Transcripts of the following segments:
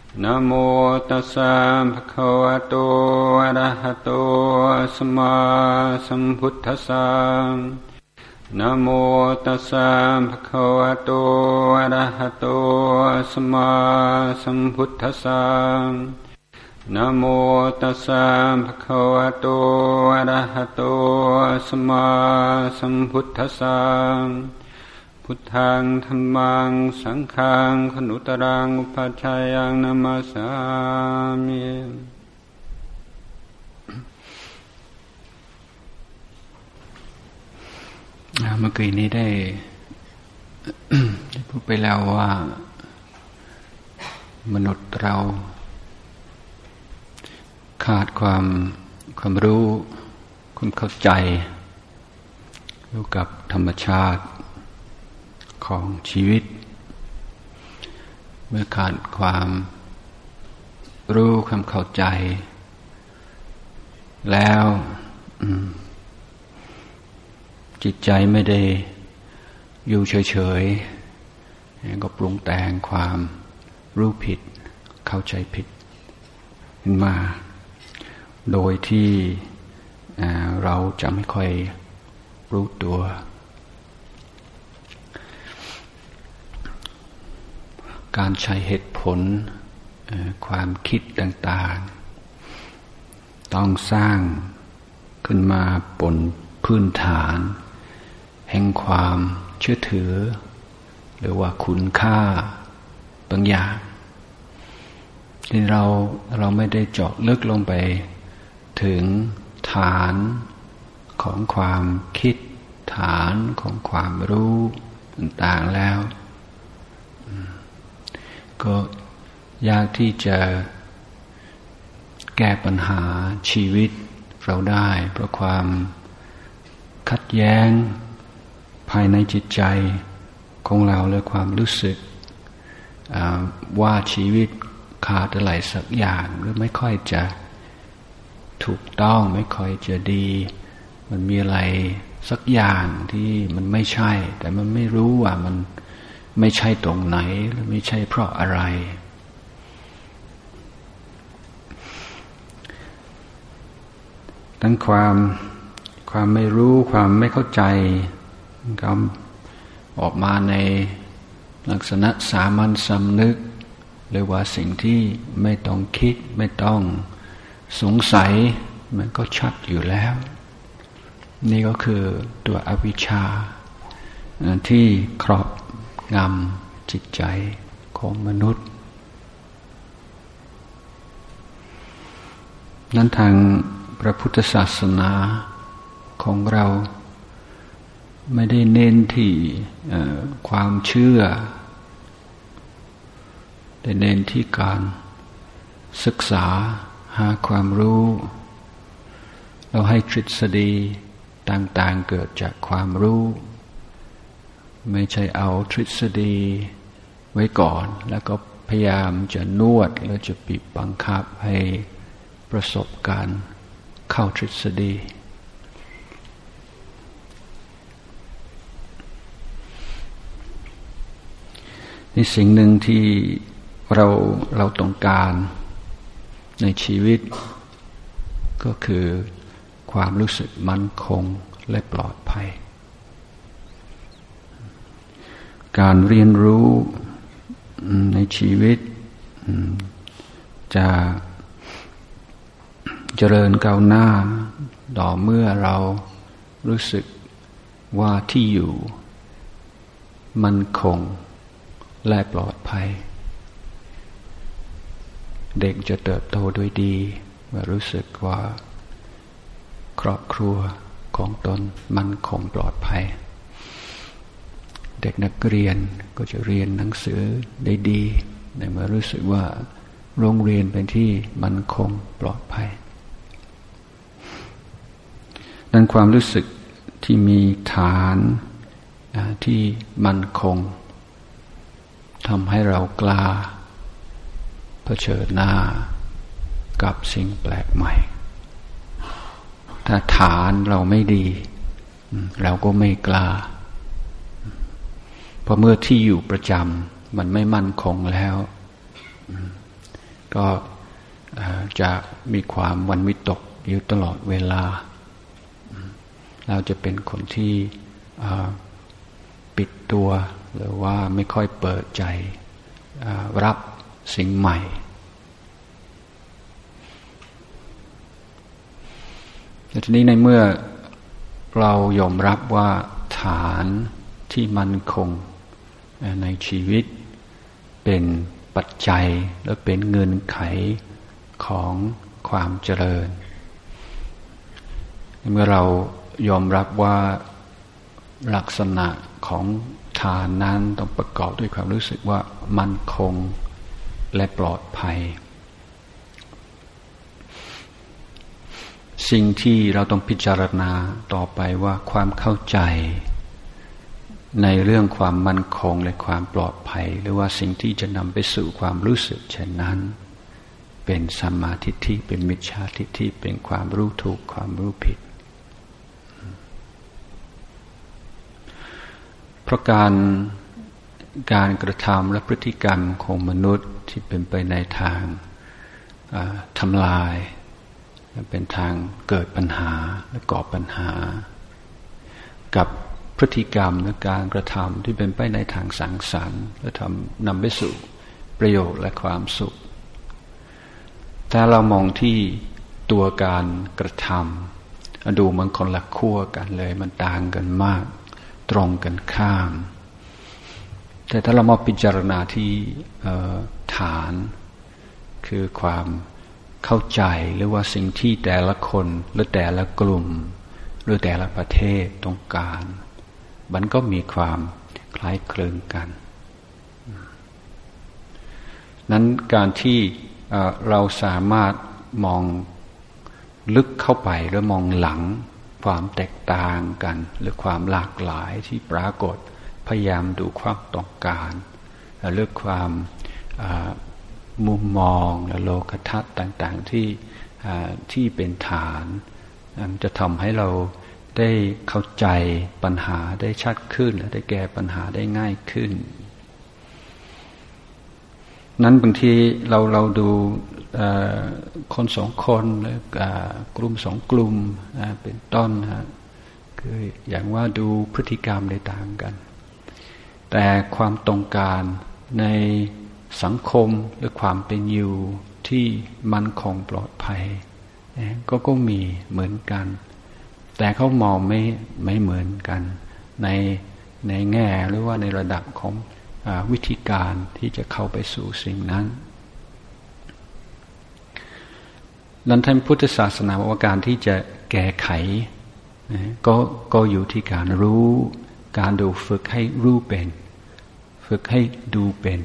นะโมตัสสะภะคะวะโตอะระหะโตสัมมาสัมพุทธัสสะนะโมตัสสะภะคะวะโตอะระหะโตสัมมาสัมพุทธัสสะนะโมตัสสะภะคะวะโตอะระหะโตสัมมาสัมพุทธัสสะพุทธังธัมมังสังฆังขนุตรังอุปัชฌายังนะมัสสามิเมื่อกี้นี้ได้พูดไปแล้วว่ามนุษย์เราขาดความรู้ความเข้าใจรู้กับธรรมชาติของชีวิตเมื่อขาดความรู้ความเข้าใจแล้วจิตใจไม่ได้อยู่เฉยๆก็ปรุงแต่งความรู้ผิดเข้าใจผิดขึ้นมาโดยที่เราจะไม่ค่อยรู้ตัวการใช้เหตุผลความคิดต่างๆต้องสร้างขึ้นมาบนพื้นฐานแห่งความเชื่อถือหรือว่าคุณค่าบางอย่างที่เราไม่ได้เจาะลึกลงไปถึงฐานของความคิดฐานของความรู้ต่างๆแล้วก็ยากที่จะแก้ปัญหาชีวิตเราได้เพราะความขัดแย้งภายในจิตใจของเราและความรู้สึกว่าชีวิตขาดอะไรสักอย่างหรือไม่ค่อยจะถูกต้องไม่ค่อยจะดีมันมีอะไรสักอย่างที่มันไม่ใช่แต่มันไม่รู้ว่ามันไม่ใช่ตรงไหนหรือไม่ใช่เพราะอะไรทั้งความไม่รู้ความไม่เข้าใจก็ออกมาในลักษณะสามัญสำนึกหรือว่าสิ่งที่ไม่ต้องคิดไม่ต้องสงสัยมันก็ชัดอยู่แล้วนี่ก็คือตัวอวิชชาที่ครอบงำจิตใจของมนุษย์นั้นทางพระพุทธศาสนาของเราไม่ได้เน้นที่ความเชื่อแต่เน้นที่การศึกษาหาความรู้เราให้ทฤษฎีต่างๆเกิดจากความรู้ไม่ใช่เอาทฤษฎีไว้ก่อนแล้วก็พยายามจะนวดแล้วจะบีบบังคับให้ประสบการณ์เข้าทฤษฎีนี่สิ่งหนึ่งที่เราต้องการในชีวิตก็คือความรู้สึกมั่นคงและปลอดภัยการเรียนรู้ในชีวิตจะเจริญก้าวหน้าต่อเมื่อเรารู้สึกว่าที่อยู่มั่นคงและปลอดภัยเด็กจะเติบโตโดยดีเมื่อรู้สึกว่าครอบครัวของตนมั่นคงปลอดภัยเด็กนักเรียนก็จะเรียนหนังสือได้ดีในเมื่อรู้สึกว่าโรงเรียนเป็นที่มั่นคงปลอดภัยนั้นความรู้สึกที่มีฐานที่มั่นคงทำให้เรากล้าเผชิญหน้ากับสิ่งแปลกใหม่ถ้าฐานเราไม่ดีเราก็ไม่กล้าเพราะเมื่อที่อยู่ประจำมันไม่มั่นคงแล้วก็จะมีความหวั่นวิตกอยู่ตลอดเวลาเราจะเป็นคนที่ปิดตัวหรือว่าไม่ค่อยเปิดใจรับสิ่งใหม่แต่ทีนี้ในเมื่อเรายอมรับว่าฐานที่มั่นคงในชีวิตเป็นปัจจัยและเป็นเงื่อนไขของความเจริญเมื่อเรายอมรับว่าลักษณะของฐานนั้นต้องประกอบด้วยความรู้สึกว่ามั่นคงและปลอดภัยสิ่งที่เราต้องพิจารณาต่อไปว่าความเข้าใจในเรื่องความมั่นคงและความปลอดภัยหรือว่าสิ่งที่จะนำไปสู่ความรู้สึกเช่นนั้นเป็นสัมมาทิฏฐิเป็นมิจฉาทิฏฐิเป็นความรู้ถูกความรู้ผิดเพราะการกระทำและพฤติกรรมของมนุษย์ที่เป็นไปในทางทำลายเป็นทางเกิดปัญหาและก่อปัญหากับพฤติกรรมและการกระทำที่เป็นไปในทางสร้างสรรค์และนำไปสู่ประโยชน์และความสุขแต่เรามองที่ตัวการกระทำดูมันคนละขั้วกันเลยมันต่างกันมากตรงกันข้ามแต่ถ้าเรามาพิจารณาที่ฐานคือความเข้าใจหรือว่าสิ่งที่แต่ละคนหรือแต่ละกลุ่มหรือแต่ละประเทศต้องการมันก็มีความคล้ายคลึงกันนั้นการที่เราสามารถมองลึกเข้าไปหรือมองหลังความแตกต่างกันหรือความหลากหลายที่ปรากฏพยายามดูความต้องการเลือกความมุมมองและโลกทัศน์ต่างๆที่เป็นฐานจะทำให้เราได้เข้าใจปัญหาได้ชัดขึ้นและได้แก้ปัญหาได้ง่ายขึ้นนั้นบางทีเราดูคนสองคนหรือกลุ่มสองกลุ่มเป็นต้นคืออย่างว่าดูพฤติกรรมได้ต่างกันแต่ความต้องการในสังคมหรือความเป็นอยู่ที่มั่นคงปลอดภัยก็มีเหมือนกันแต่เขามองไม่เหมือนกันในแง่หรือว่าในระดับของวิธีการที่จะเข้าไปสู่สิ่งนั้นนั้นท่านพุทธศาสนาบอกว่าการที่จะแก้ไขก็อยู่ที่การรู้การดูฝึกให้รู้เป็นฝึกให้ดูเป็น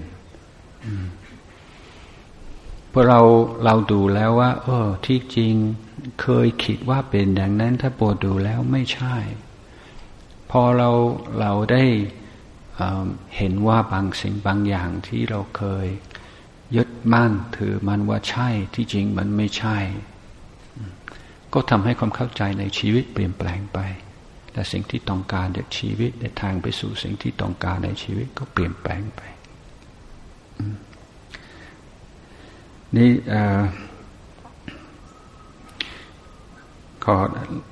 เพราะเราดูแล้วว่าที่จริงเคยคิดว่าเป็นอย่างนั้นถ้าปวดดูแล้วไม่ใช่พอเราได้เห็นว่าบางสิ่งบางอย่างที่เราเคยยึดมั่นถือมันว่าใช่ที่จริงมันไม่ใช่ก็ทำให้ความเข้าใจในชีวิตเปลี่ยนแปลงไปและสิ่งที่ต้องการในชีวิตในทางไปสู่สิ่งที่ต้องการในชีวิตก็เปลี่ยนแปลงไปนี่ขอ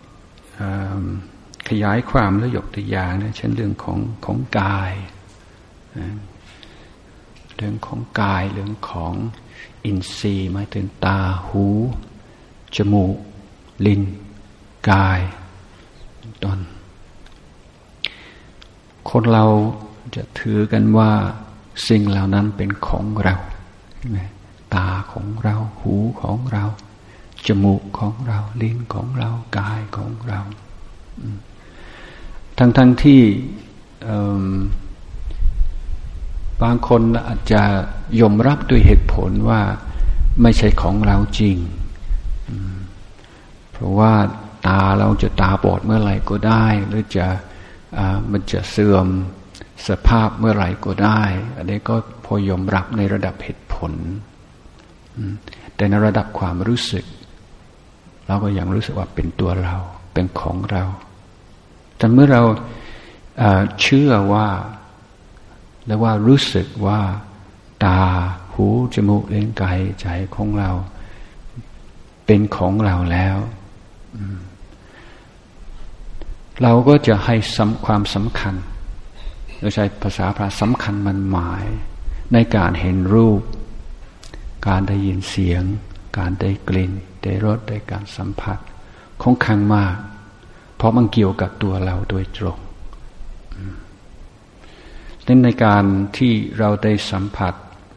ขยายความและยกตัวอย่างนะเช่นเรื่องของกายเรื่องของกายเรื่องของอินทรีย์หมายถึงตาหูจมูกลิ้นกายต้นคนเราจะถือกันว่าสิ่งเหล่านั้นเป็นของเราตาของเราหูของเราจมูกของเราลิ้นของเรากายของเราทั้งที่บางคนอาจจะยอมรับด้วยเหตุผลว่าไม่ใช่ของเราจริงเพราะว่าตาเราจะตาบอดเมื่อไหร่ก็ได้หรือมันจะเสื่อมสภาพเมื่อไหร่ก็ได้อันนี้ก็พอยอมรับในระดับเหตุผลแต่ในระดับความรู้สึกเราก็ยังรู้สึกว่าเป็นตัวเราเป็นของเราแต่เมื่อเราเชื่อว่าหรือว่ารู้สึกว่าตาหูหูจมูกลิ้นกายใจของเราเป็นของเราแล้วเราก็จะให้ความสำคัญโดยใช้ภาษาพระสำคัญมันหมายในการเห็นรูปการได้ยินเสียงการได้กลิ่นได้รสได้การสัมผัสของขังมากเพราะมันเกี่ยวกับตัวเราโดยตรงนั้นในการที่เราได้สัมผัส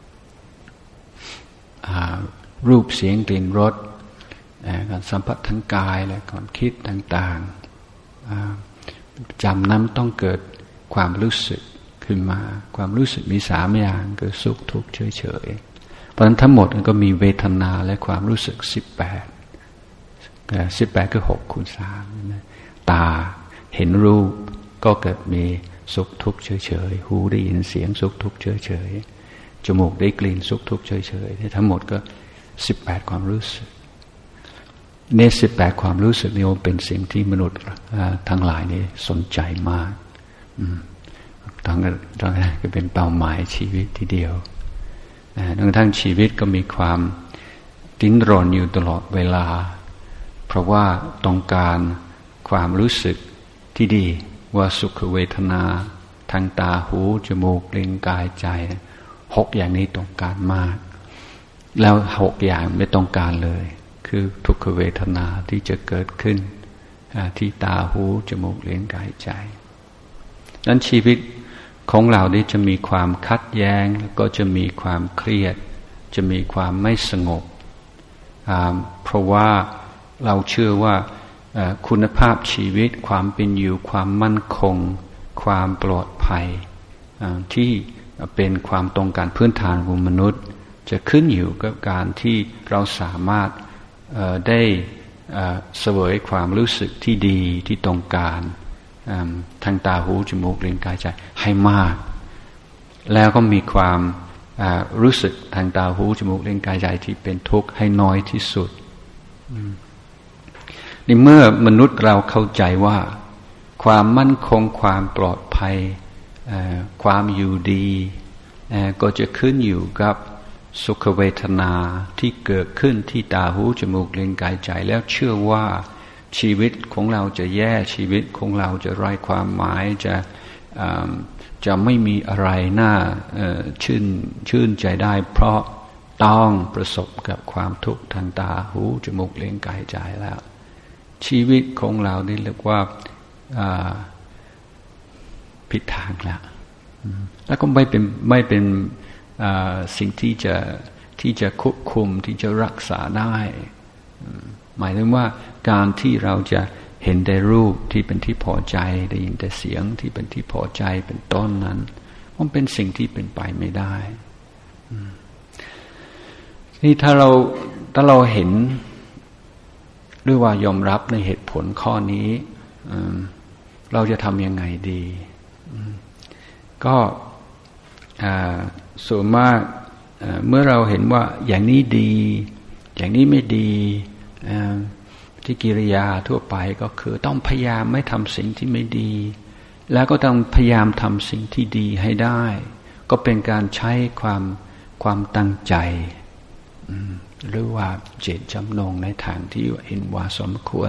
รูปเสียงกลิ่นรสการสัมผัสทั้งกายและความคิดต่างๆจำนั้นต้องเกิดความรู้สึกขึ้นมาความรู้สึกมี3 อย่างคือสุขทุกข์เฉยๆเพราะฉะนั้นทั้งหมดมันก็มีเวทนาและความรู้สึก18คือ6 คูณ 3ตาเห็นรูปก็เกิดมีสุขทุกข์เฉยๆหูได้ยินเสียงสุขทุกข์เฉยๆจมูกได้กลิ่นสุขทุกข์เฉยๆทั้งหมดก็18ความรู้สึกใน18ความรู้สึกนี้เป็นสิ่งที่มนุษย์ทั้งหลายนี่สนใจมากต้องก็เป็นเป้าหมายชีวิตทีเดียวทั้งชีวิตก็มีความดิ้นรนอยู่ตลอดเวลาเพราะว่าต้องการความรู้สึกที่ดีว่าสุขเวทนาทางตาหูจมูกลิ้นกายใจ6 อย่างนี้ต้องการมากแล้ว6 อย่างไม่ต้องการเลยคือทุกขเวทนาที่จะเกิดขึ้นที่ตาหูจมูกลิ้นกายใจนั้นชีวิตของเรานี้จะมีความขัดแย้งแล้วก็จะมีความเครียดจะมีความไม่สงบเพราะว่าเราเชื่อว่าคุณภาพชีวิตความเป็นอยู่ความมั่นคงความปลอดภัยที่เป็นความต้องการพื้นฐานของมนุษย์จะขึ้นอยู่กับการที่เราสามารถได้เสวยความรู้สึกที่ดีที่ต้องการทางตาหูจมูกลิ้นกายใจให้มากแล้วก็มีความรู้สึกทางตาหูจมูกลิ้นกายใจที่เป็นทุกข์ให้น้อยที่สุดในเมื่อมนุษย์เราเข้าใจว่าความมั่นคงความปลอดภัยความอยู่ดีก็จะขึ้นอยู่กับสุขเวทนาที่เกิดขึ้นที่ตาหูจมูกลิ้นกายใจแล้วเชื่อว่าชีวิตของเราจะแย่ชีวิตของเราจะไร้ความหมายจะไม่มีอะไรน่าชื่นใจได้เพราะต้องประสบกับความทุกข์ทางตาหูจมูกลิ้นกายใจแล้วชีวิตของเรานี่เรียกว่าผิดทางแล้วก็ไม่เป็นสิ่งที่จะควบคุมที่จะรักษาได้หมายถึงว่าการที่เราจะเห็นแต่รูปที่เป็นที่พอใจได้ยินแต่เสียงที่เป็นที่พอใจเป็นต้นนั้นมันเป็นสิ่งที่เป็นไปไม่ได้นี่ถ้าเราเห็นหรือว่ายอมรับในเหตุผลข้อนี้เราจะทำยังไงดีก็ส่วนมากเมื่อเราเห็นว่าอย่างนี้ดีอย่างนี้ไม่ดีที่กิริยาทั่วไปก็คือต้องพยายามไม่ทำสิ่งที่ไม่ดีแล้วก็ต้องพยายามทำสิ่งที่ดีให้ได้ก็เป็นการใช้ความตั้งใจหรือว่าเจตจำนงในทางที่เห็นว่าสมควร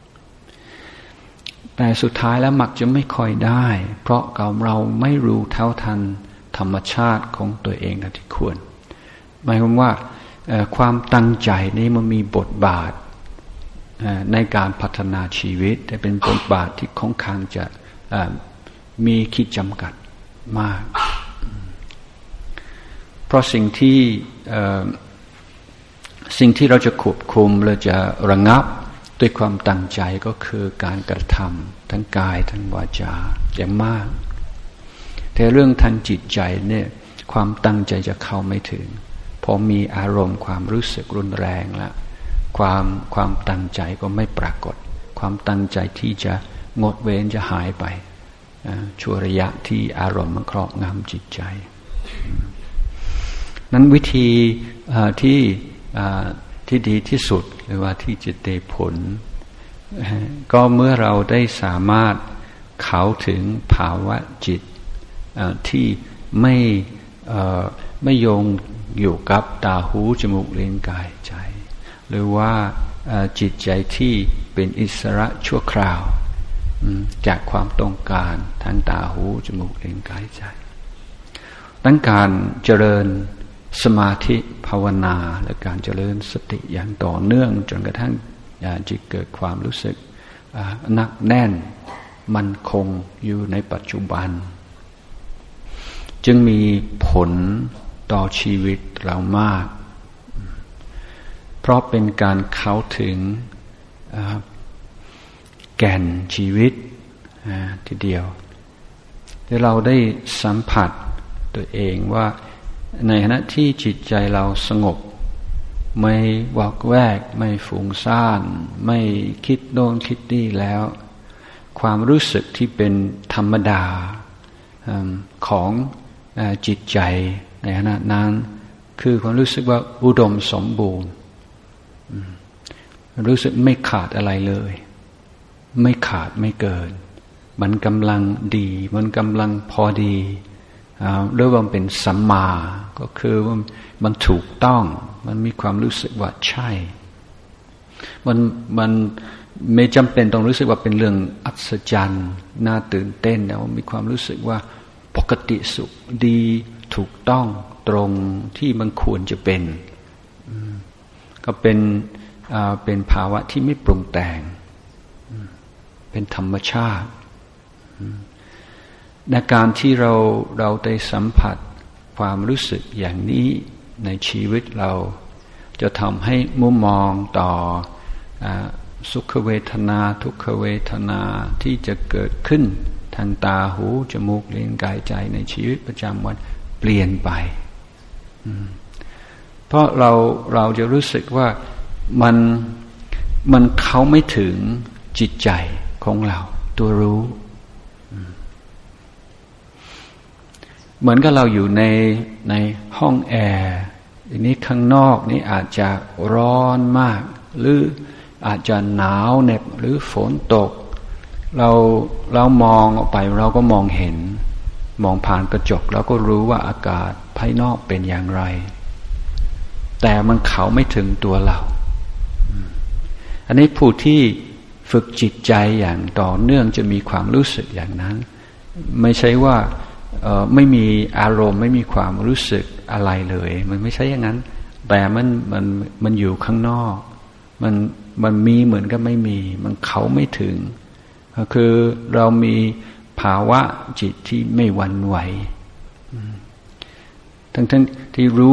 แต่สุดท้ายแล้วมักจะไม่ค่อยได้เพราะเราไม่รู้เท่าทันธรรมชาติของตัวเองที่ควรหมายความว่าความตั้งใจนี้มันมีบทบาทในการพัฒนาชีวิตแต่เป็นบทบาทที่ค่อนข้างจะมีขีดจำกัดมากเพราะสิ่งที่เราจะควบคุมเราจะระงับด้วยความตั้งใจก็คือการกระทำทั้งกายทั้งวาจาอย่างมากแต่เรื่องทางจิตใจเนี่ยความตั้งใจจะเข้าไม่ถึงพอมีอารมณ์ความรู้สึกรุนแรงแล้วความตั้งใจก็ไม่ปรากฏความตั้งใจที่จะงดเว้นจะหายไปชั่วระยะที่อารมณ์มันครอบงำจิตใจนั้นวิธีที่ดีที่สุดหรือว่าที่จะได้ผลก็เมื่อเราได้สามารถเข้าถึงภาวะจิตที่ไม่โยงอยู่กับตาหูจมูกลิ้นกายใจหรือว่าจิตใจที่เป็นอิสระชั่วคราวจากความต้องการทางตาหูจมูกลิ้นกายใจตั้งการเจริญสมาธิภาวนาและการเจริญสติอย่างต่อเนื่องจนกระทั่งจิตเกิดความรู้สึกหนักแน่นมั่นคงอยู่ในปัจจุบันจึงมีผลต่อชีวิตเรามากเพราะเป็นการเข้าถึงแก่นชีวิตทีเดียวที่เราได้สัมผัสตัวเองว่าในขณะที่จิตใจเราสงบไม่วอกแวกไม่ฟุ้งซ่านไม่คิดโน่นคิดนี่แล้วความรู้สึกที่เป็นธรรมดาของจิตใจในขณะนั้นคือความรู้สึกว่าอุดมสมบูรณ์รู้สึกไม่ขาดอะไรเลยไม่ขาดไม่เกินมันกำลังดีมันกำลังพอดีเรียกว่าเป็นสัมมาก็คือว่ามันถูกต้องมันมีความรู้สึกว่าใช่มันไม่จำเป็นต้องรู้สึกว่าเป็นเรื่องอัศจรรย์น่าตื่นเต้นแต่ว่ามีความรู้สึกว่าปกติสุขดีถูกต้องตรงที่มันควรจะเป็นก็เป็นภาวะที่ไม่ปรุงแต่งเป็นธรรมชาติในการที่เราได้สัมผัสความรู้สึกอย่างนี้ในชีวิตเราจะทำให้มุมมองต่อสุขเวทนาทุกขเวทนาที่จะเกิดขึ้นทางตาหูจมูกลิ้นกายใจในชีวิตประจำวันเปลี่ยนไปเพราะเราจะรู้สึกว่ามันเข้าไม่ถึงจิตใจของเราตัวรู้เหมือนกับเราอยู่ในห้องแอร์ทีนี้ข้างนอกนี่อาจจะร้อนมากหรืออาจจะหนาวเหน็บหรือฝนตกเรามองออกไปเราก็มองเห็นมองผ่านกระจกเราก็รู้ว่าอากาศภายนอกเป็นอย่างไรแต่มันเข้าไม่ถึงตัวเราอันนี้ผู้ที่ฝึกจิตใจอย่างต่อเนื่องจะมีความรู้สึกอย่างนั้นไม่ใช่ว่าไม่มีอารมณ์ไม่มีความรู้สึกอะไรเลยมันไม่ใช่อย่างนั้นแต่มันอยู่ข้างนอกมันมีเหมือนกับไม่มีมันเข้าไม่ถึงก็คือเรามีภาวะจิตที่ไม่หวั่นไหวทั้งที่รู้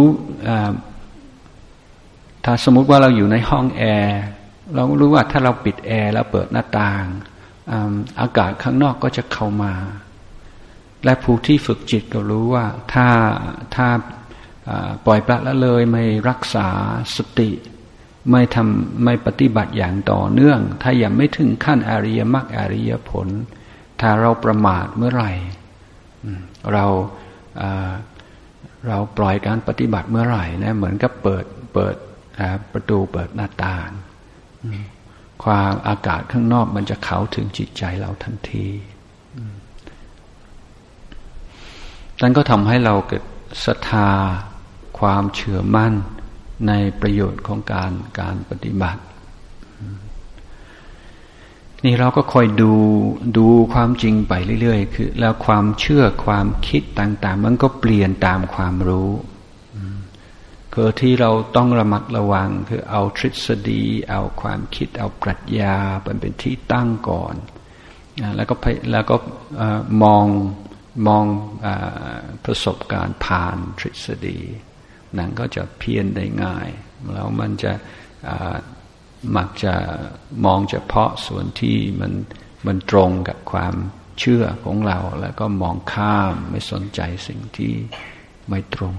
ถ้าสมมุติว่าเราอยู่ในห้องแอร์เรารู้ว่าถ้าเราปิดแอร์แล้วเปิดหน้าต่างอากาศข้างนอกก็จะเข้ามาและผู้ที่ฝึกจิตก็รู้ว่าถ้าปล่อยปละละเลยไม่รักษาสติไม่ปฏิบัติอย่างต่อเนื่องถ้ายังไม่ถึงขั้นอริยมรรคอริยผลถ้าเราประมาทเมื่อไหร่เราปล่อยการปฏิบัติเมื่อไหร่นะเหมือนกับเปิดประตูเปิดหน้าต่างความอากาศข้างนอกมันจะเข้าถึงจิตใจเราทันทีนั่นก็ทำให้เราเกิดศรัทธาความเชื่อมั่นในประโยชน์ของการปฏิบัตินี่เราก็คอยดูความจริงไปเรื่อยๆคือแล้วความเชื่อความคิดต่างๆมันก็เปลี่ยนตามความรู้คือที่เราต้องระมัดระวังคือเอาทฤษฎีเอาความคิดเอาปรัชญาเป็นที่ตั้งก่อนแล้วก็มองประสบการณ์ผ่านทฤษฎีนั้นก็จะเพี้ยนได้ง่ายแล้วมันจะมักจะมองเฉพาะส่วนที่มันตรงกับความเชื่อของเราแล้วก็มองข้ามไม่สนใจสิ่งที่ไม่ตรง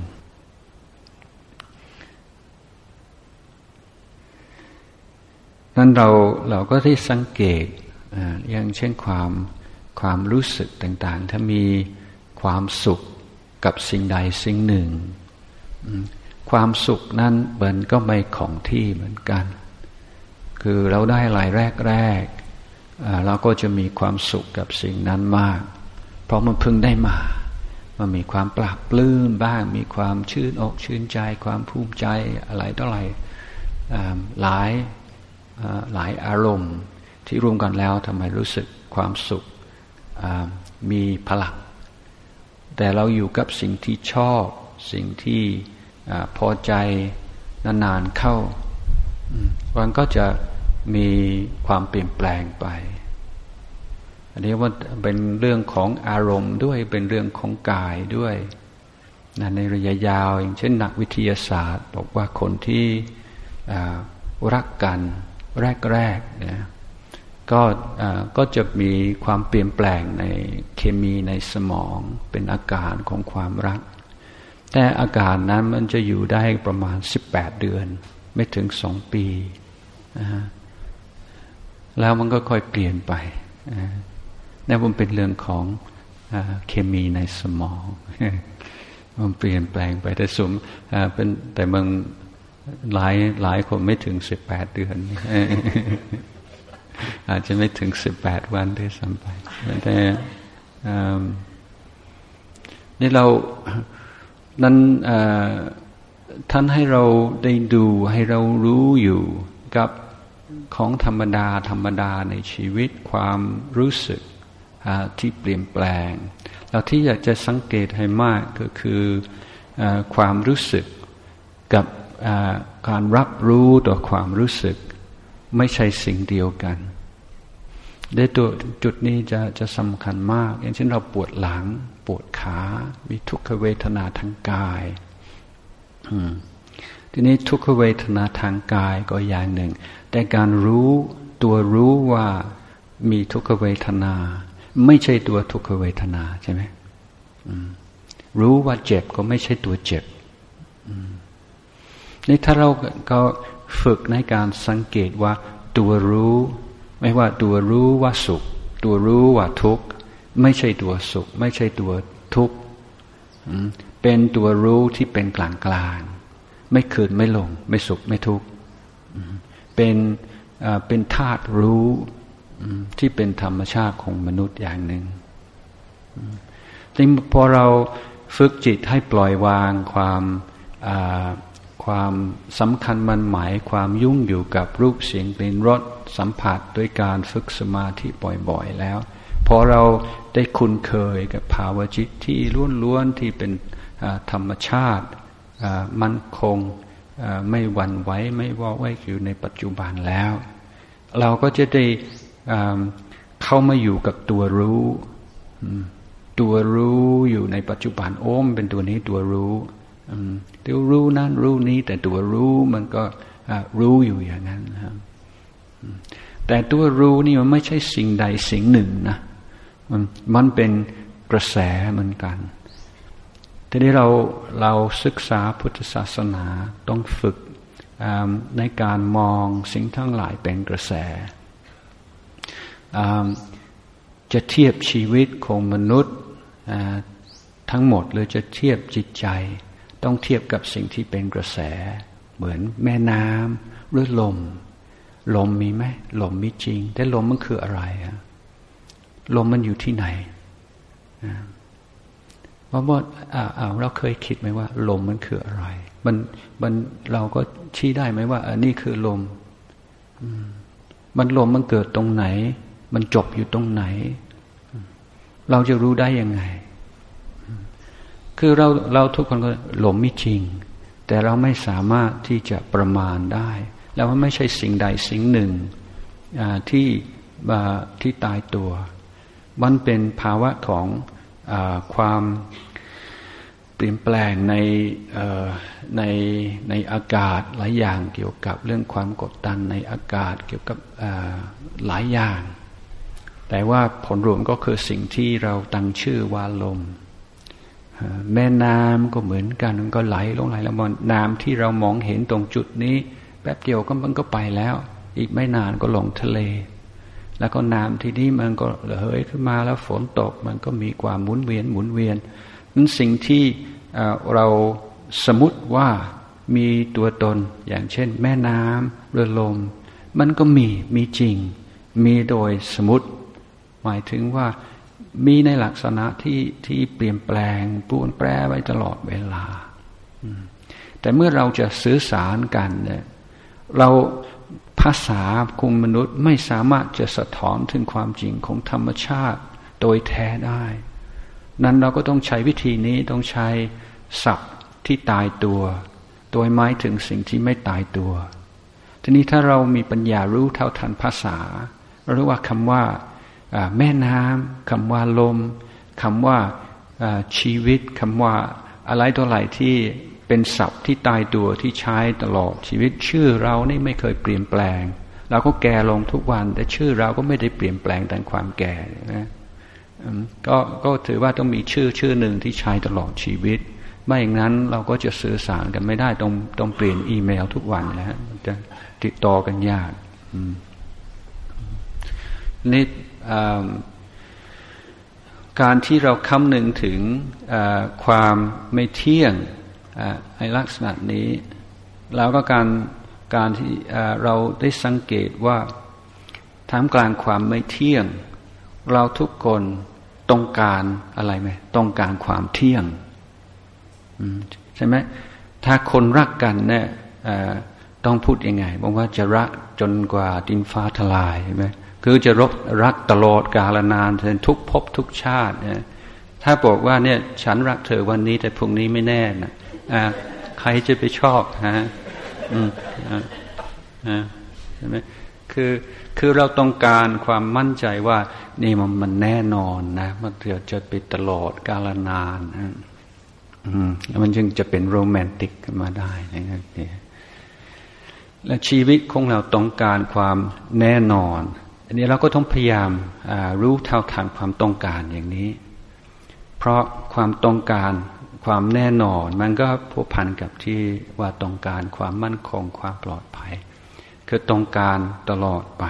นั้นเราก็ที่สังเกตอย่างเช่นความรู้สึกต่างๆถ้ามีความสุขกับสิ่งใดสิ่งหนึ่งความสุขนั้นมันก็ไม่ของที่เหมือนกันคือเราได้อะไรแรกเราก็จะมีความสุขกับสิ่งนั้นมากเพราะมันเพิ่งได้มามันมีความปราบปลื้มบ้างมีความชื่นอกชื่นใจความภูมิใจอะไรต่ออะไรหลายอารมณ์ที่รวมกันแล้วทำให้รู้สึกความสุขมีพลังแต่เราอยู่กับสิ่งที่ชอบสิ่งที่พอใจนานๆเข้ามันก็จะมีความเปลี่ยนแปลงไปอันนี้ว่าเป็นเรื่องของอารมณ์ด้วยเป็นเรื่องของกายด้วยในระยะยาวอย่างเช่นนักวิทยาศาสตร์บอกว่าคนที่รักกันแรกๆนะก็จะมีความเปลี่ยนแปลงในเคมีในสมองเป็นอาการของความรักแต่อาการนั้นมันจะอยู่ได้ประมาณ18 เดือนไม่ถึง2 ปีนะฮะแล้วมันก็ค่อยเปลี่ยนไปนั่นมันเป็นเรื่องของเคมีในสมองมันเปลี่ยนแปลงไปแต่บางหลายคนไม่ถึง18 เดือนอาจจะไม่ถึง18 วันด้วยซ้ำไปแต่นี่เรานั้นท่านให้เราได้ดูให้เรารู้อยู่กับของธรรมดาในชีวิตความรู้สึกที่เปลี่ยนแปลงแล้วที่อยากจะสังเกตให้มากก็คือความรู้สึกกับการรับรู้ต่อความรู้สึกไม่ใช่สิ่งเดียวกันในตัวจุดนี้จะสำคัญมากอย่างเช่นเราปวดหลังปวดขามีทุกขเวทนาทางกายทีนี้ทุกขเวทนาทางกายก็อย่างหนึ่งแต่การรู้ว่ามีทุกขเวทนาไม่ใช่ตัวทุกขเวทนาใช่ไหมรู้ว่าเจ็บก็ไม่ใช่ตัวเจ็บนี่ถ้าเราก็ฝึกในการสังเกตว่าตัวรู้ไม่ว่าตัวรู้ว่าสุขตัวรู้ว่าทุกข์ไม่ใช่ตัวสุขไม่ใช่ตัวทุกข์เป็นตัวรู้ที่เป็นกลางไม่ขึ้นไม่ลงไม่สุขไม่ทุกข์เป็นธาตุรู้ที่เป็นธรรมชาติของมนุษย์อย่างหนึ่งซึ่งพอเราฝึกจิตให้ปล่อยวางความสำคัญมันหมายความยุ่งอยู่กับรูปเสียงกลิ่นรสสัมผัสด้วยการฝึกสมาธิบ่อยๆแล้วพอเราได้คุ้นเคยกับภาวะจิตที่ล้วนๆที่เป็นธรรมชาติมั่นคงไม่หวั่นไหวไม่ว้าแวอยู่ในปัจจุบันแล้วเราก็จะได้เข้ามาอยู่กับตัวรู้อยู่ในปัจจุบันเป็นตัวนี้ตัวรู้ตัวรู้นั้นรู้นี้แต่ตัวรู้มันก็รู้อยู่อย่างนั้นนะครับแต่ตัวรู้นี่มันไม่ใช่สิ่งใดสิ่งหนึ่งนะมันเป็นกระแสเหมือนกันทีนี้เราศึกษาพุทธศาสนาต้องฝึกในการมองสิ่งทั้งหลายเป็นกระแสจะเทียบชีวิตของมนุษย์ทั้งหมดหรือจะเทียบจิตใจต้องเทียบกับสิ่งที่เป็นกระแสเหมือนแม่น้ำหรือลมมีไหมลมมีจริงแต่ลมมันคืออะไรลมมันอยู่ที่ไหนว่าเราเคยคิดไหมว่าลมมันคืออะไรมันเราก็ชี้ได้ไหมว่านี่คือลมลมมันเกิดตรงไหนมันจบอยู่ตรงไหนเราจะรู้ได้ยังไงคือเราทุกคนก็ลมมีจริงแต่เราไม่สามารถที่จะประมาณได้แล้วมันไม่ใช่สิ่งใดสิ่งหนึ่งที่ตายตัวมันเป็นภาวะของความเปลี่ยนแปลงในอากาศหลายอย่างเกี่ยวกับเรื่องความกดดันในอากาศเกี่ยวกับหลายอย่างแต่ว่าผลรวมก็คือสิ่งที่เราตั้งชื่อว่าลมแม่น้ำก็เหมือนกันมันก็ไหลลงแล้วน้ำที่เรามองเห็นตรงจุดนี้แป๊บเดียวมันก็ไปแล้วอีกไม่นานก็ลงทะเลแล้วก็น้ำที่นี่มันก็ระเหยขึ้นมาแล้วฝนตกมันก็มีความหมุนเวียนนั้นสิ่งที่เราสมมติว่ามีตัวตนอย่างเช่นแม่น้ำเรือลมมันก็มีจริงมีโดยสมมติหมายถึงว่ามีในลักษณะที่เปลี่ยนแปลงปรวนแปรไว้ตลอดเวลาแต่เมื่อเราจะสื่อสารกันเนี่ยเราภาษาของมนุษย์ไม่สามารถจะสะท้อนถึงความจริงของธรรมชาติโดยแท้ได้นั้นเราก็ต้องใช้วิธีนี้ต้องใช้ศัพท์ที่ตายตัวโดยหมายถึงสิ่งที่ไม่ตายตัวทีนี้ถ้าเรามีปัญญารู้เท่าทันภาษาเราเรียกว่าคำว่าแม่น้ำคำว่าลมคำว่าชีวิตคำว่าอะไรตัวอะไรที่เป็นศัพท์ที่ตายตัวที่ใช้ตลอดชีวิตชื่อเรานี่ไม่เคยเปลี่ยนแปลงเราก็แก่ลงทุกวันแต่ชื่อเราก็ไม่ได้เปลี่ยนแปลงตามความแก่นะก็ถือว่าต้องมีชื่อหนึ่งที่ใช้ตลอดชีวิตไม่อย่างนั้นเราก็จะสื่อสารกันไม่ได้ต้องเปลี่ยนอีเมลทุกวันนะฮะจะติดต่อกันยากนี่การที่เราคำนึงถึงความไม่เที่ยงในลักษณะนี้แล้วก็การที่เราได้สังเกตว่าท่ามกลางความไม่เที่ยงเราทุกคนต้องการอะไรไหมต้องการความเที่ยงใช่ไหมถ้าคนรักกันเนี่ยต้องพูดยังไงบอกว่าจะรักจนกว่าดินฟ้าทลายใช่ไหมคือจะรักตลอดกาลนานจนทุกภพทุกชาติเนี่ยถ้าบอกว่าเนี่ยฉันรักเธอวันนี้แต่พรุ่งนี้ไม่แน่นะใครจะไปชอบฮะใช่ไหมคือเราต้องการความมั่นใจว่านี่มันแน่นอนนะมันจะไปตลอดกาลนานแล้วมันจึงจะเป็นโรแมนติกขึ้นมาได้นะครับและชีวิตของเราต้องการความแน่นอนอันนี้เราก็ต้องพยายามรู้เท่าทันความต้องการอย่างนี้เพราะความต้องการความแน่นอนมันก็ผูกพันกับที่ว่าต้องการความมั่นคงความปลอดภัยคือต้องการตลอดไป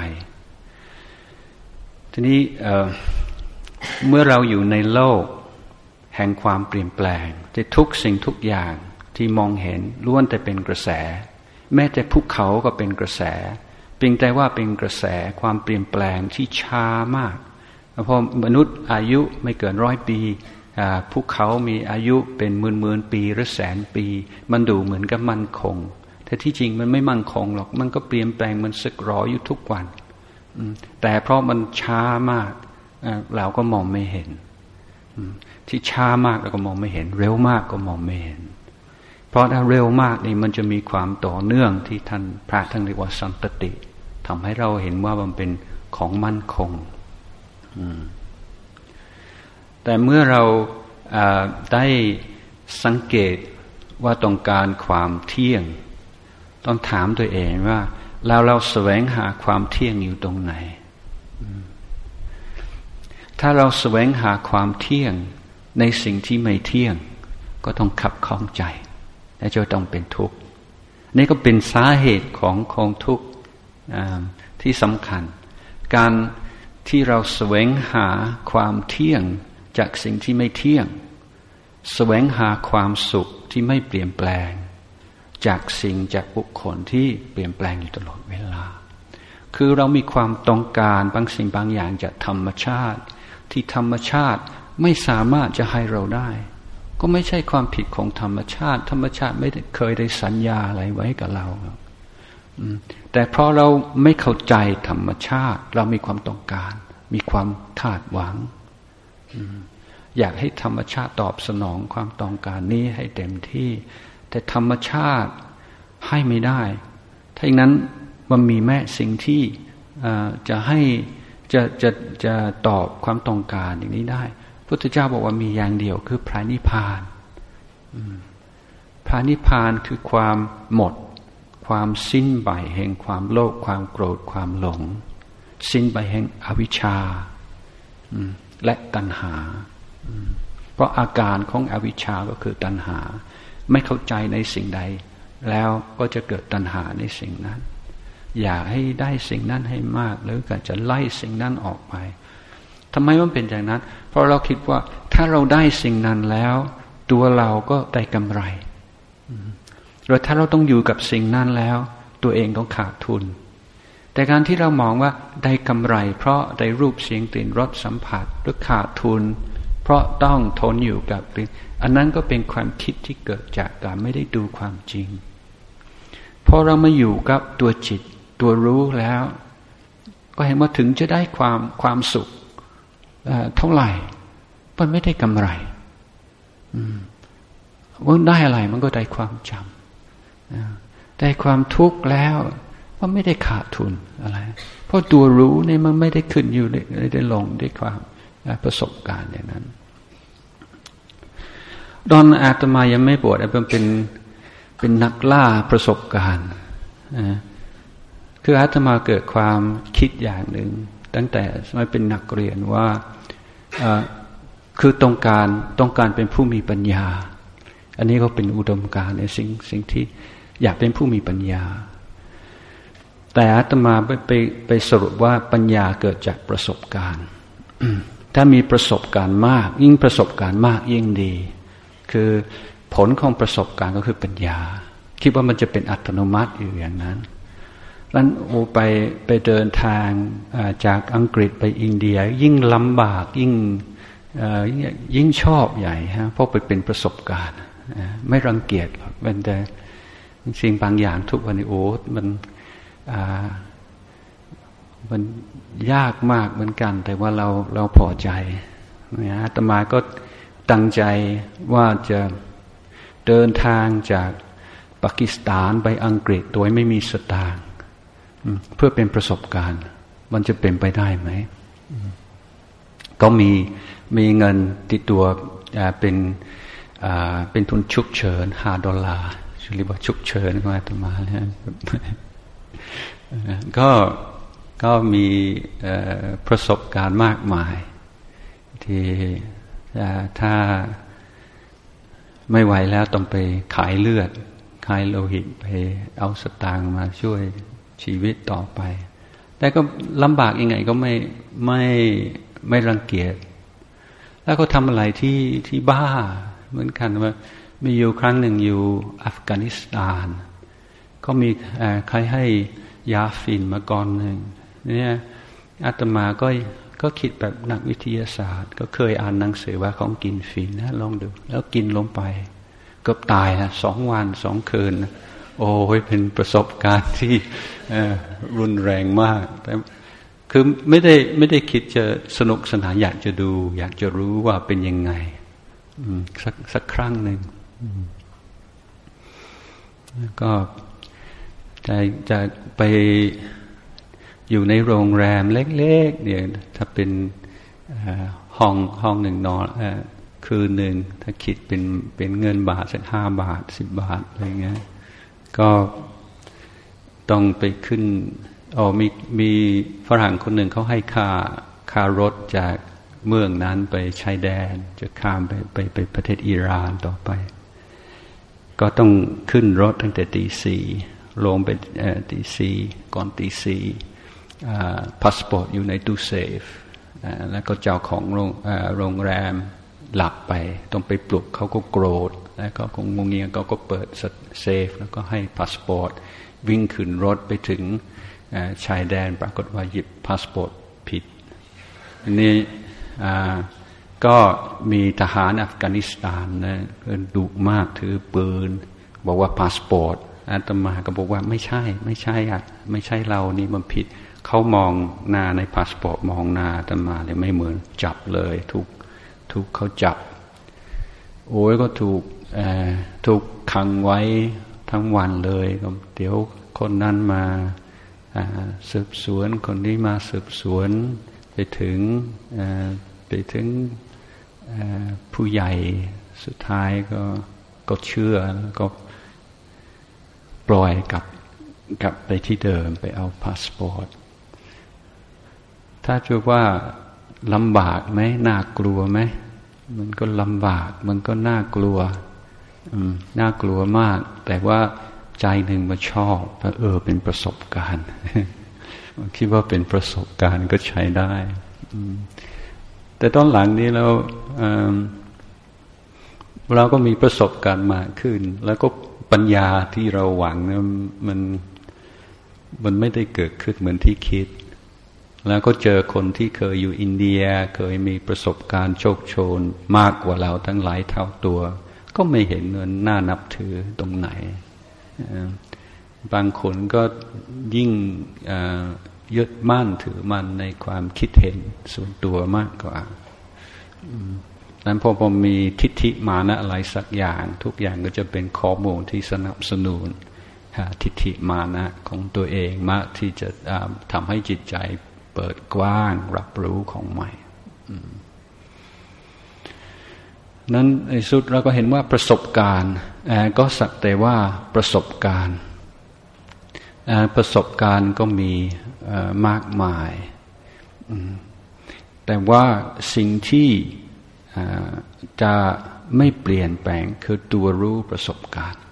ทีนี้เมื่อเราอยู่ในโลกแห่งความเปลี่ยนแปลงที่ทุกสิ่งทุกอย่างที่มองเห็นล้วนแต่เป็นกระแสแม้แต่ภูเขาก็เป็นกระแสเพียงแต่ว่าเป็นกระแสความเปลี่ยนแปลงที่ช้ามากเพราะมนุษย์อายุไม่เกิน100 ปีภูเขามีอายุเป็นหมื่นปีหรือแสนปีมันดูเหมือนกับมั่นคงแต่ที่จริงมันไม่มั่นคงหรอกมันก็เปลี่ยนแปลงมันสึกหรออยู่ทุกวันแต่เพราะมันช้ามากเราก็มองไม่เห็นที่ช้ามากเราก็มองไม่เห็นเร็วมากก็มองไม่เห็นเพราะถ้าเร็วมากนี่มันจะมีความต่อเนื่องที่พระท่านเรียกว่าสันตติทำให้เราเห็นว่ามันเป็นของมั่นคงแต่เมื่อเราได้สังเกตว่าต้องการความเที่ยงต้องถามตัวเองว่าเราแสวงหาความเที่ยงอยู่ตรงไหนถ้าเราแสวงหาความเที่ยงในสิ่งที่ไม่เที่ยงก็ต้องขับข้องใจและจะต้องเป็นทุกข์นี่ก็เป็นสาเหตุของทุกข์ที่สำคัญการที่เราแสวงหาความเที่ยงจากสิ่งที่ไม่เที่ยงแสวงหาความสุขที่ไม่เปลี่ยนแปลงจากสิ่งจากบุคคลที่เปลี่ยนแปลงอยู่ตลอดเวลาคือเรามีความต้องการบางสิ่งบางอย่างจากธรรมชาติที่ธรรมชาติไม่สามารถจะให้เราได้ก็ไม่ใช่ความผิดของธรรมชาติธรรมชาติไม่เคยได้สัญญาอะไรไว้กับเราแต่เพราะเราไม่เข้าใจธรรมชาติเรามีความต้องการมีความคาดหวังอยากให้ธรรมชาติตอบสนองความต้องการนี้ให้เต็มที่แต่ธรรมชาติให้ไม่ได้ถ้าอย่างนั้นมันมีแม้สิ่งที่จะให้จะตอบความต้องการอย่างนี้ได้พุทธเจ้าบอกว่ามีอย่างเดียวคือพระนิพพานพระนิพพานคือความหมดความสิ้นไปแห่งความโลภความโกรธความหลงสิ้นไปแห่งอวิชชาและตัณหาเพราะอาการของอวิชชาก็คือตัณหาไม่เข้าใจในสิ่งใดแล้วก็จะเกิดตัณหาในสิ่งนั้นอยากให้ได้สิ่งนั้นให้มากหรือก็จะไล่สิ่งนั้นออกไปทำไมมันเป็นอย่างนั้นเพราะเราคิดว่าถ้าเราได้สิ่งนั้นแล้วตัวเราก็ได้กำไรหรือถ้าเราต้องอยู่กับสิ่งนั้นแล้วตัวเองต้องขาดทุนแต่การที่เรามองว่าได้กำไรเพราะได้รูปเสียงกลิ่นรสสัมผัสหรือขาดทุนเพราะต้องทนอยู่กับอันนั้นก็เป็นความคิดที่เกิดจากการไม่ได้ดูความจริงพอเรามาอยู่กับตัวจิตตัวรู้แล้วก็เห็นว่าถึงจะได้ความสุขเท่าไหร่มันไม่ได้กำไรว่าได้อะไรมันก็ได้ความจำได้ความทุกข์แล้วมันไม่ได้ขาดทุนอะไรเพราะตัวรู้เนี่ยมันไม่ได้ขึ้นอยู่ได้ลงด้วยความประสบการณ์อย่างนั้นตอนอาตมายังไม่บวชเป็นนักล่าประสบการณ์คืออาตมาเกิดความคิดอย่างหนึ่งตั้งแต่สมัยเป็นนักเรียนว่าคือต้องการเป็นผู้มีปัญญาอันนี้ก็เป็นอุดมการณ์ในสิ่งที่อยากเป็นผู้มีปัญญาแต่อาตมาไปสรุปว่าปัญญาเกิดจากประสบการณ์ ถ้ามีประสบการณ์มากยิ่งประสบการณ์มากยิ่งดีคือผลของประสบการณ์ก็คือปัญญาคิดว่ามันจะเป็นอัตโนมัติอยู่อย่างนั้นนั้นไปเดินทางจากอังกฤษไปอินเดียยิ่งลำบากยิ่งชอบใหญ่ฮะเพราะไปเป็นประสบการณ์ไม่รังเกียจหรอกมันแต่สิ่งบางอย่างทุกวันนี้มันยากมากเหมือนกันแต่ว่าเราพอใจนะอาตมาก็ตั้งใจว่าจะเดินทางจากปากีสถานไปอังกฤษโดยไม่มีสตางค์เพื่อเป็นประสบการณ์มันจะเป็นไปได้ไหมก็มีเงินติดตัวเป็นทุนฉุกเฉิน$5เรียกว่าฉุกเฉินก็อาตมาเนี่ยก็มีประสบการณ์มากมายที่ถ้าไม่ไหวแล้วต้องไปขายเลือดขายโลหิตไปเอาสตางค์มาช่วยชีวิตต่อไปแต่ก็ลำบากยังไงก็ไม่รังเกียจแล้วก็ทำอะไรที่บ้าเหมือนกันว่ามีอยู่ครั้งหนึ่งอยู่อัฟกานิสถานก็มีใครให้ยาฟินมาก่อนหนึ่งเนี่ยอาตมาก็คิดแบบนักวิทยาศาสตร์ก็เคยอ่านหนังสือว่าของกินฟินนะลองดูแล้วกินลงไปเกือบตายนะ2 วัน 2 คืนนะโอ้ยเป็นประสบการณ์ที่รุนแรงมากแต่คือไม่ได้คิดจะสนุกสนานอยากจะดูอยากจะรู้ว่าเป็นยังไงสักครั้งหนึ่งก็จะไปอยู่ในโรงแรมเล็กๆเนี่ยถ้าเป็นห้องหนึ่งนอนคืนหนึ่งถ้าคิดเป็นเงินบาทสัก5 บาท10 บาทอะไรเงี้ยก็ต้องไปขึ้นมีฝรั่งคนหนึ่งเขาให้ค่ารถจากเมืองนั้นไปชายแดนจะข้ามไปประเทศอิหร่านต่อไปก็ต้องขึ้นรถตั้งแต่ตี 4ลงไปตี 4ก่อนตี 4พาสปอร์ตอยู่ในตู้เซฟแล้วก็เจ้าของโรงแรมหลับไปต้องไปปลุกเขาก็โกรธแล้วก็คงงงเงียเขาก็เปิดเซฟแล้วก็ให้พาสปอร์ตวิ่งขึ้นรถไปถึงชายแดนปรากฏว่าหยิบพาสปอร์ตผิดอันนี้ก็มีทหารอัฟกานิสถานนะดุมากถือปืนบอกว่าพาสปอร์ตอาตมาก็บอกว่าไม่ใช่เรานี่มันผิดเขามองหน้าในพาสปอร์ตมองหน้าอาตมาเลยไม่เหมือนจับเลยถูกเขาจับโอ้ยก็ถูกขังไว้ทั้งวันเลยเดี๋ยวคนนั้นมาสืบสวนคนนี้มาสืบสวนไปถึงผู้ใหญ่สุดท้ายก็เชื่อแล้วก็ปล่อยกลับไปที่เดิมไปเอาพาสปอร์ตถ้าจะว่าลำบากไหมน่ากลัวไหมมันก็ลำบากมันก็น่ากลัวมากแต่ว่าใจหนึ่งมาชอบเป็นประสบการณ์ คิดว่าเป็นประสบการณ์ก็ใช้ได้แต่ตอนหลังนี้เราก็มีประสบการณ์มากขึ้นแล้วก็ปัญญาที่เราหวังเนี่ยมันไม่ได้เกิดขึ้นเหมือนที่คิดแล้วก็เจอคนที่เคยอยู่อินเดียเคยมีประสบการณ์โชคโชนมากกว่าเราทั้งหลายเท่าตัวก็ไม่เห็นมันน่านับถือตรงไหนบางคนก็ยิ่งยึดมั่นถือมั่นในความคิดเห็นส่วนตัวมากกว่านั้นพอผมมีทิฏฐิมานะอะไรสักอย่างทุกอย่างก็จะเป็นข้อมูลที่สนับสนุนทิฏฐิมานะของตัวเองมากที่จะทำให้จิตใจเปิดกว้างรับรู้ของใหม่นั้นในสุดเราก็เห็นว่าประสบการณ์ก็สักแต่ว่าประสบการณ์ก็มีมากมายแต่ว่าสิ่งที่จะไม่เปลี่ยนแปลงคือตัวรู้ประสบการณ์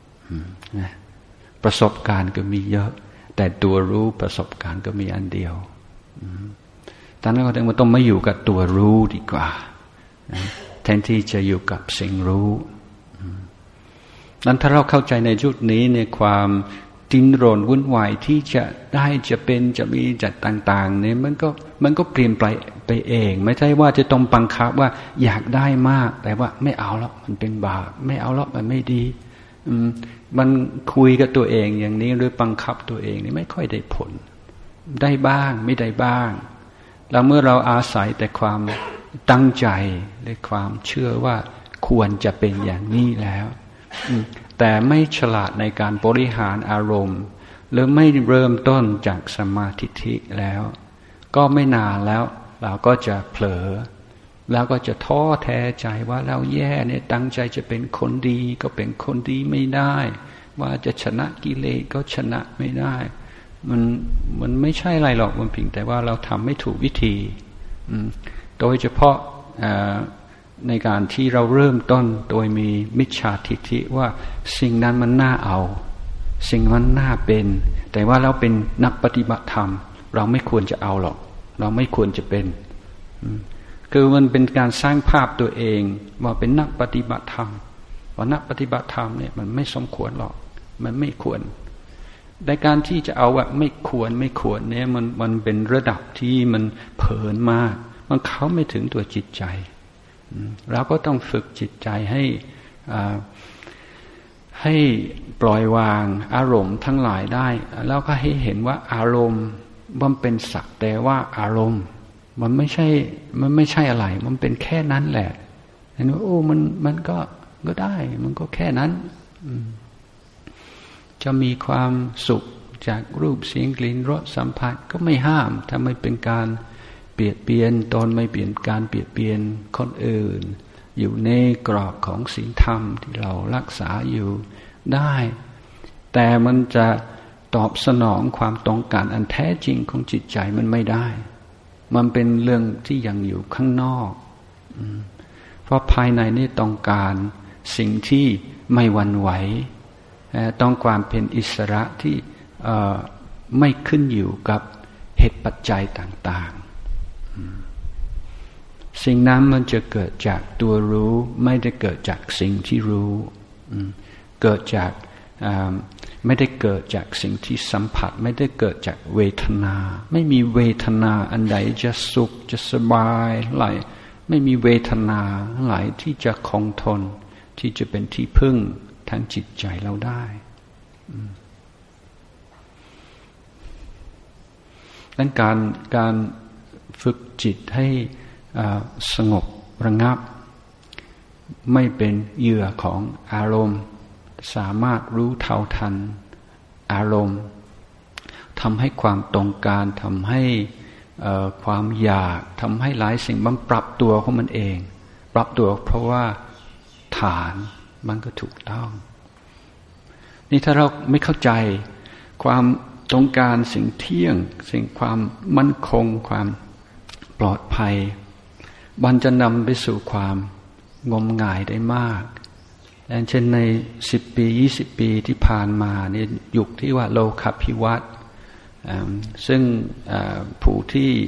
ประสบการณ์ก็มีเยอะแต่ตัวรู้ประสบการณ์ก็มีอันเดียวตอนนั้นก็ต้องไม่อยู่กับตัวรู้ดีกว่าแทนที่จะอยู่กับสิ่งรู้นั้นถ้าเราเข้าใจในจุดนี้ในความดิ้นรนวุ่นวายที่จะได้จะเป็นจะมีจัดต่างๆเนี่ยมันก็เปลี่ยนไปเองไม่ใช่ว่าจะต้องบังคับว่าอยากได้มากแต่ว่าไม่เอาแล้วมันเป็นบาปไม่เอาแล้วมันไม่ดีมันคุยกับตัวเองอย่างนี้หรือบังคับตัวเองนี่ไม่ค่อยได้ผลได้บ้างไม่ได้บ้างแล้วเมื่อเราอาศัยแต่ความตั้งใจและความเชื่อว่าควรจะเป็นอย่างนี้แล้วแต่ไม่ฉลาดในการบริหารอารมณ์หรือไม่เริ่มต้นจากสมาธิแล้วก็ไม่นานแล้วเราก็จะเผลอแล้วก็จะท้อแท้ใจว่าเราแย่เนี่ยตั้งใจจะเป็นคนดีก็เป็นคนดีไม่ได้ว่าจะชนะกิเลสก็ชนะไม่ได้มันไม่ใช่อะไรหรอกมันเพียงแต่ว่าเราทำไม่ถูกวิธีโดยเฉพาะในการที่เราเริ่มต้นโดยมีมิจฉาทิฏฐิว่าสิ่งนั้นมันน่าเอาสิ่งมันน่าเป็นแต่ว่าเราเป็นนักปฏิบัติธรรมเราไม่ควรจะเอาหรอกเราไม่ควรจะเป็นคือมันเป็นการสร้างภาพตัวเองว่าเป็นนักปฏิบัติธรรมว่านักปฏิบัติธรรมเนี่ยมันไม่สมควรหรอกมันไม่ควรในการที่จะเอาว่าไม่ควรเนี่ยมันเป็นระดับที่มันเผลอมากมันเข้าไม่ถึงตัวจิตใจเราก็ต้องฝึกจิตใจให้ปล่อยวางอารมณ์ทั้งหลายได้แล้วก็ให้เห็นว่าอารมณ์มันเป็นสักแต่ว่าอารมณ์มันไม่ใช่อะไรมันเป็นแค่นั้นแหละเห็นว่าโอ้มันก็ได้มันก็แค่นั้นจะมีความสุขจากรูปเสียงกลิ่นรสสัมผัสก็ไม่ห้ามถ้าไม่เป็นการเบียดเบียนตนไม่เปลี่ยนการเบียดเบียนคนอื่นอยู่ในกรอบของศีลธรรมที่เรารักษาอยู่ได้แต่มันจะตอบสนองความต้องการอันแท้จริงของจิตใจมันไม่ได้มันเป็นเรื่องที่ยังอยู่ข้างนอกเพราะภายในนี่ต้องการสิ่งที่ไม่หวั่นไหวต้องความเป็นอิสระที่ไม่ขึ้นอยู่กับเหตุปัจจัยต่างๆสิ่งนั้นมันจะเกิดจากตัวรู้ไม่ได้เกิดจากสิ่งที่รู้เกิดจากไม่ได้เกิดจากสิ่งที่สัมผัสไม่ได้เกิดจากเวทนาไม่มีเวทนาอันใดจะสุขจะสบายไหลไม่มีเวทนาไหลที่จะคงทนที่จะเป็นที่พึ่งทางจิตใจเราได้ดังการฝึกจิตให้สงบระงับไม่เป็นเหยื่อของอารมณ์สามารถรู้เท่าทันอารมณ์ทำให้ความต้องการทำให้ความอยากทำให้หลายสิ่งมันปรับตัวของมันเองปรับตัวเพราะว่าฐานมันก็ถูกต้องนี่ถ้าเราไม่เข้าใจความต้องการสิ่งเที่ยงสิ่งความมั่นคงความปลอดภัยมันจะนำไปสู่ความงมงายได้มากอย่างเช่นใน10 ปี20 ปีที่ผ่านมาเนี่ยยุคที่ว่าโลกภิวัตน์ซึ่งผู้ที่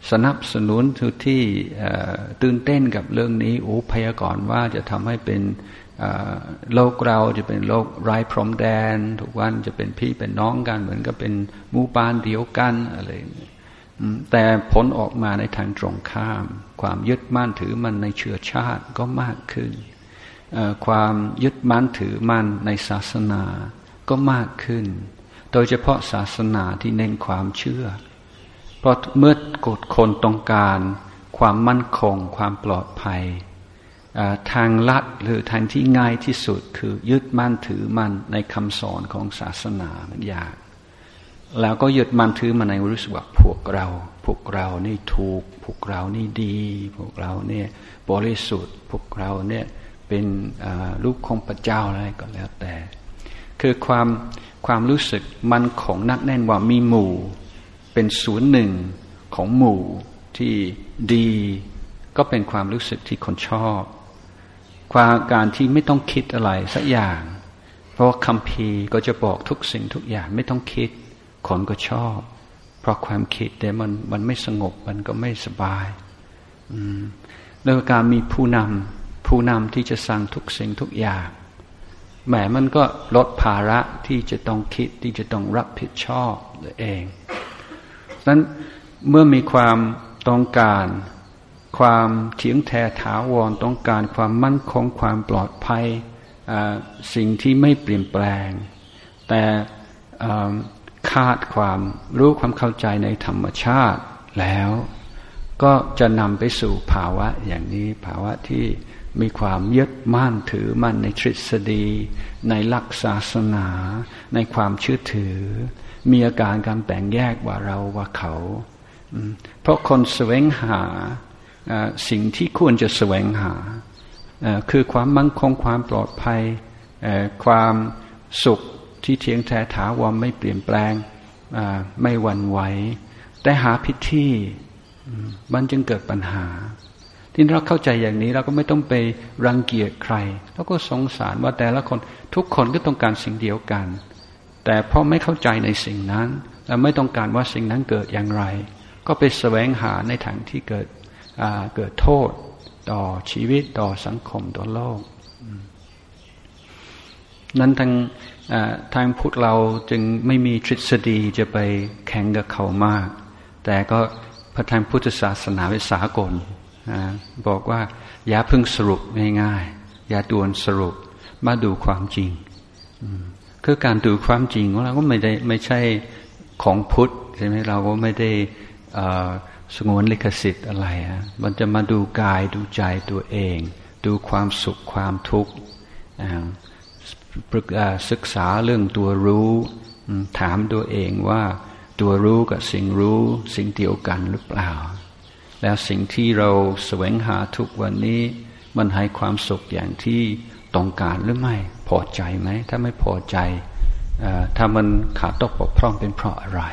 สนับสนุนทุกที่ตื่นเต้นกับเรื่องนี้พยากรณ์ว่าจะทำให้เป็นโลกเราจะเป็นโลกไร้พรมแดนทุกวันจะเป็นพี่เป็นน้องกันเหมือนกับเป็นหมู่บ้านเดียวกันอะไรแต่ผลออกมาในทางตรงข้ามความยึดมั่นถือมั่นในเชื้อชาติก็มากขึ้นความยึดมั่นถือมั่นในศาสนาก็มากขึ้นโดยเฉพาะศาสนาที่เน้นความเชื่อเพราะเมื่อกดคนต้องการความมั่นคงความปลอดภัยทางลัดหรือทางที่ง่ายที่สุดคือยึดมั่นถือมั่นในคำสอนของศาสนามันยากแล้วก็ยึดมั่นถือมันในรู้สึกว่าพวกเรานี่ถูกพวกเรานี่ดีพวกเราเนี่ยบริสุทธิ์พวกเราเนี่ยเป็นลูกของพระเจ้าอะไรก็แล้วแต่คือความรู้สึกมันของนักแน่นว่ามีหมู่เป็นส่วนหนึ่งของหมู่ที่ดีก็เป็นความรู้สึกที่คนชอบการที่ไม่ต้องคิดอะไรสักอย่างเพราะคัมภีร์ก็จะบอกทุกสิ่งทุกอย่างไม่ต้องคิดคนก็ชอบเพราะความคิดแต่มันไม่สงบมันก็ไม่สบายแล้วการมีผู้นำที่จะสั่งทุกสิ่งทุกอย่างแหมมันก็ลดภาระที่จะต้องคิดที่จะต้องรับผิดชอบตัวเองฉะนั้นเมื่อมีความต้องการความเที่ยงแท้ถาวรต้องการความมั่นคงความปลอดภัยสิ่งที่ไม่เปลี่ยนแปลงแต่ขาดความรู้ความเข้าใจในธรรมชาติแล้วก็จะนำไปสู่ภาวะอย่างนี้ภาวะที่มีความยึดมั่นถือมั่นในทฤษฎีในหลักศาสนาในความเชื่อถือมีอาการการแบ่งแยกว่าเราว่าเขาเพราะคนแสวงหาสิ่งที่ควรจะแสวงหาคือความมั่นคงความปลอดภัยความสุขที่เที่ยงแท้ถาวรไม่เปลี่ยนแปลงไม่หวั่นไหวแต่หาผิดที่มันจึงเกิดปัญหาที่เราเข้าใจอย่างนี้เราก็ไม่ต้องไปรังเกียจใครแล้วก็สงสารว่าแต่ละคนทุกคนก็ต้องการสิ่งเดียวกันแต่เพราะไม่เข้าใจในสิ่งนั้นและไม่ต้องการว่าสิ่งนั้นเกิดอย่างไรก็ไปแสวงหาในทางที่เกิดโทษต่อชีวิตต่อสังคมต่อโลกนั้นทางพุทธเราจึงไม่มีทฤษฎีจะไปแข่งกับเขามากแต่ก็พระทางพุทธศาสนาเป็นสากลบอกว่าอย่าเพิ่งสรุปง่ายๆอย่าด่วนสรุปมาดูความจริงคือการดูความจริงของเราก็ไม่ใช่ของพุทธใช่ไหมเราก็ไม่ได้สงวนลิขสิทธิ์อะไรมันจะมาดูกายดูใจตัวเองดูความสุขความทุกข์ศึกษาเรื่องตัวรู้ถามตัวเองว่าตัวรู้กับสิ่งรู้สิ่งเดียวกันหรือเปล่าแล้วสิ่งที่เราแสวงหาทุกวันนี้มันให้ความสุขอย่างที่ต้องการหรือไม่พอใจไหมถ้าไม่พอใจถ้ามันขาดตกบกพร่องเป็นเพราะอะไร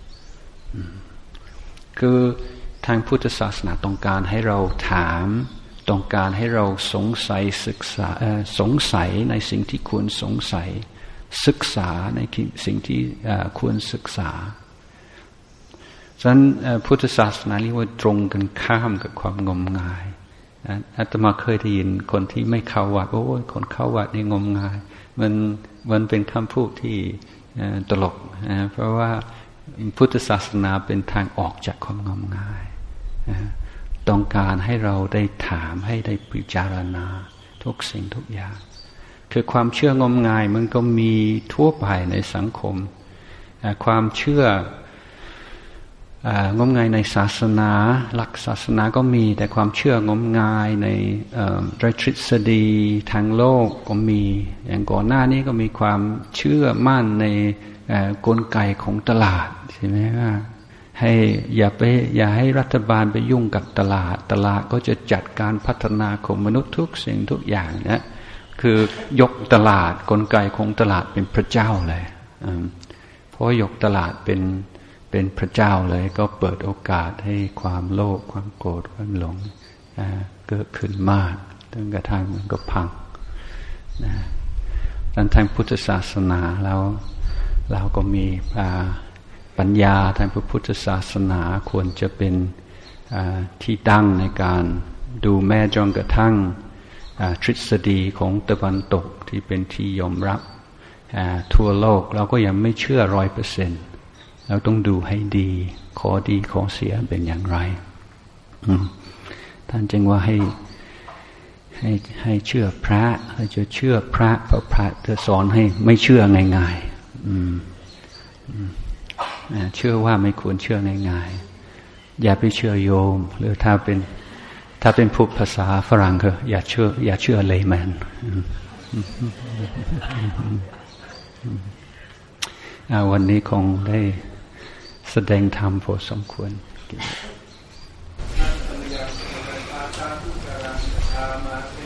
คือทางพุทธศาสนาต้องการให้เราถามต้องการให้เราสงสัยศึกษาสงสัยในสิ่งที่ควรสงสัยศึกษาในสิ่งที่ควรศึกษาฉะนั้นพุทธศาสนาเรียกว่าตรงกันข้ามกับความงมงายอาตมาเคยได้ยินคนที่ไม่เข้าวัดโอ้ยคนเข้าวัดนี่งมงายมันเป็นคำพูดที่ตลกเพราะว่าพุทธศาสนาเป็นทางออกจากความงมงายต้องการให้เราได้ถามให้ได้พิจารณาทุกสิ่งทุกอย่างคือความเชื่องมงายมันก็มีทั่วไปในสังคมความเชื่องมงายในศาสนาหลักศาสนาก็มีแต่ความเชื่องมงายในทฤษฎีทางโลกก็มีอย่างก่อนหน้านี้ก็มีความเชื่อมั่นในกลไกของตลาดใช่ไหมว่าให้อย่าให้รัฐบาลไปยุ่งกับตลาดก็จะจัดการพัฒนาของมนุษย์ทุกสิ่งทุกอย่างนะคือยกตลาดกลไกของตลาดเป็นพระเจ้าเลยเพราะยกตลาดเป็นพระเจ้าเลยก็เปิดโอกาสให้ความโลภความโกรธความหลงเกิดขึ้นมากจนกระทั่งมันก็พังดังทางพุทธศาสนาเราก็มีปัญญาทางพระพุทธศาสนาควรจะเป็นที่ตั้งในการดูแม้จนกระทั่งทฤษฎีของตะวันตกที่เป็นที่ยอมรับทั่วโลกเราก็ยังไม่เชื่อ 100%เราต้องดูให้ดีข้อดีข้อเสียเป็นอย่างไรท่านจึงว่าให้เชื่อพระให้จะเชื่อพระเพราะพระจะสอนให้ไม่เชื่อง่ายๆเชื่อว่าไม่ควรเชื่อง่ายๆอย่าไปเชื่อโยมหรือถ้าเป็นพูดภาษาฝรั่งก็อย่าเชื่อเลย์แมนวันนี้คงได้แสดงธรรมพอสมควรสัมยาสัมปทาตาทุกการังธรรมะ